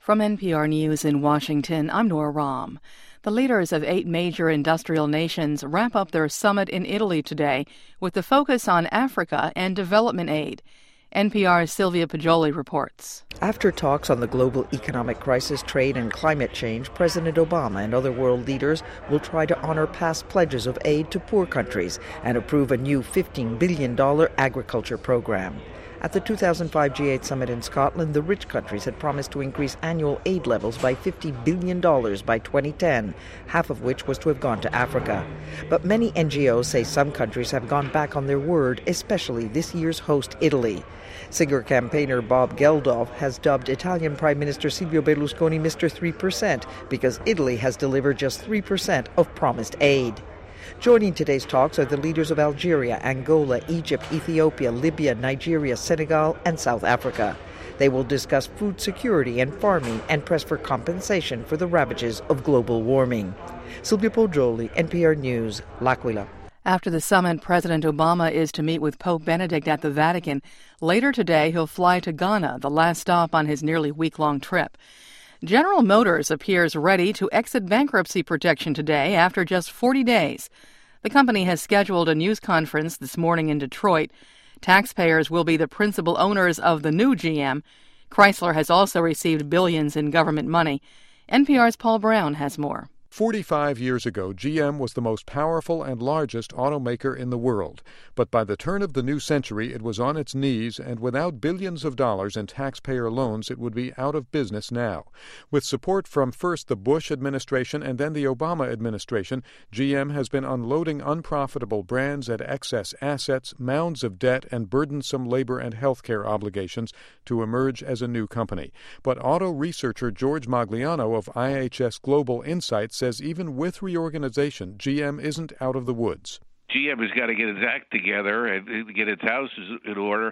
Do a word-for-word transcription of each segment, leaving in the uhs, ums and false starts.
From N P R News in Washington, I'm Nora Rahm. The leaders of eight major industrial nations wrap up their summit in Italy today with the focus on Africa and development aid. N P R's Sylvia Poggioli reports. After talks on the global economic crisis, trade, and climate change, President Obama and other world leaders will try to honor past pledges of aid to poor countries and approve a new fifteen billion dollars agriculture program. At the two thousand five G eight summit in Scotland, the rich countries had promised to increase annual aid levels by fifty billion dollars by twenty ten, half of which was to have gone to Africa. But many N G Os say some countries have gone back on their word, especially this year's host, Italy. Singer campaigner Bob Geldof has dubbed Italian Prime Minister Silvio Berlusconi Mister three percent because Italy has delivered just three percent of promised aid. Joining today's talks are the leaders of Algeria, Angola, Egypt, Ethiopia, Libya, Nigeria, Senegal, and South Africa. They will discuss food security and farming and press for compensation for the ravages of global warming. Sylvia Poggioli, N P R News, L'Aquila. After the summit, President Obama is to meet with Pope Benedict at the Vatican. Later today, he'll fly to Ghana, the last stop on his nearly week-long trip. General Motors appears ready to exit bankruptcy protection today after just forty days. The company has scheduled a news conference this morning in Detroit. Taxpayers will be the principal owners of the new G M. Chrysler has also received billions in government money. N P R's Paul Brown has more. Forty-five years ago, G M was the most powerful and largest automaker in the world. But by the turn of the new century, it was on its knees, and without billions of dollars in taxpayer loans, it would be out of business now. With support from first the Bush administration and then the Obama administration, G M has been unloading unprofitable brands at excess assets, mounds of debt, and burdensome labor and health care obligations to emerge as a new company. But auto researcher George Magliano of I H S Global Insights says even with reorganization, G M isn't out of the woods. G M has got to get its act together and get its house in order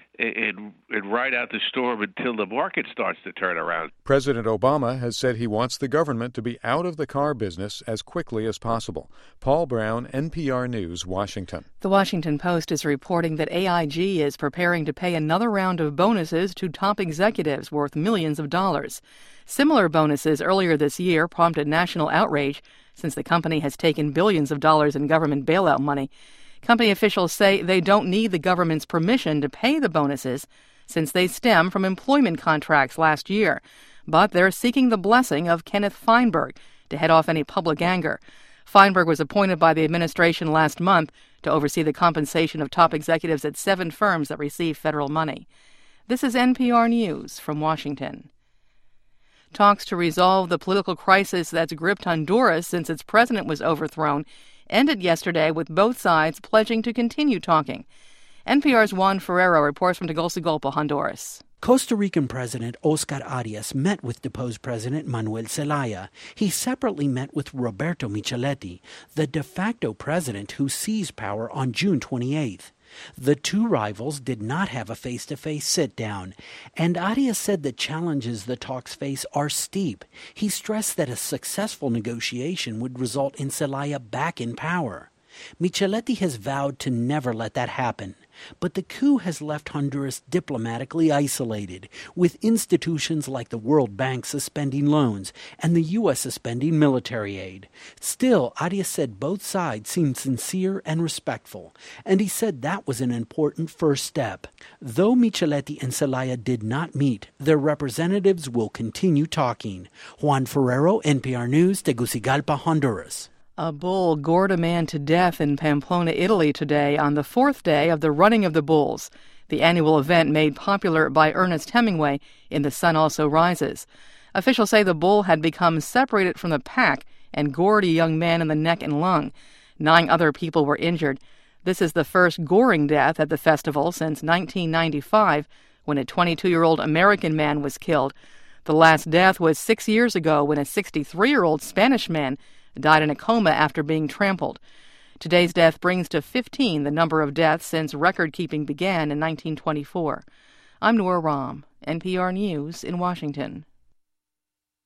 and, and ride out the storm until the market starts to turn around. President Obama has said he wants the government to be out of the car business as quickly as possible. Paul Brown, N P R News, Washington. The Washington Post is reporting that A I G is preparing to pay another round of bonuses to top executives worth millions of dollars. Similar bonuses earlier this year prompted national outrage since the company has taken billions of dollars in government bailout money. Company officials say they don't need the government's permission to pay the bonuses since they stem from employment contracts last year. But they're seeking the blessing of Kenneth Feinberg to head off any public anger. Feinberg was appointed by the administration last month to oversee the compensation of top executives at seven firms that receive federal money. This is N P R News from Washington. Talks to resolve the political crisis that's gripped Honduras since its president was overthrown ended yesterday with both sides pledging to continue talking. N P R's Juan Ferrero reports from Tegucigalpa, Honduras. Costa Rican President Oscar Arias met with deposed President Manuel Zelaya. He separately met with Roberto Micheletti, the de facto president who seized power on June twenty-eighth. The two rivals did not have a face-to-face sit-down, and Arias said the challenges the talks face are steep. He stressed that a successful negotiation would result in Zelaya back in power. Micheletti has vowed to never let that happen. But the coup has left Honduras diplomatically isolated, with institutions like the World Bank suspending loans and the U S suspending military aid. Still, Arias said both sides seemed sincere and respectful, and he said that was an important first step. Though Micheletti and Zelaya did not meet, their representatives will continue talking. Juan Ferrero, N P R News, Tegucigalpa, Honduras. A bull gored a man to death in Pamplona, Italy today on the fourth day of the Running of the Bulls, the annual event made popular by Ernest Hemingway in The Sun Also Rises. Officials say the bull had become separated from the pack and gored a young man in the neck and lung. Nine other people were injured. This is the first goring death at the festival since nineteen ninety-five, when a twenty-two-year-old American man was killed. The last death was six years ago when a sixty-three-year-old Spanish man died in a coma after being trampled. Today's death brings to fifteen the number of deaths since record-keeping began in nineteen twenty-four. I'm Nora Rahm, N P R News in Washington.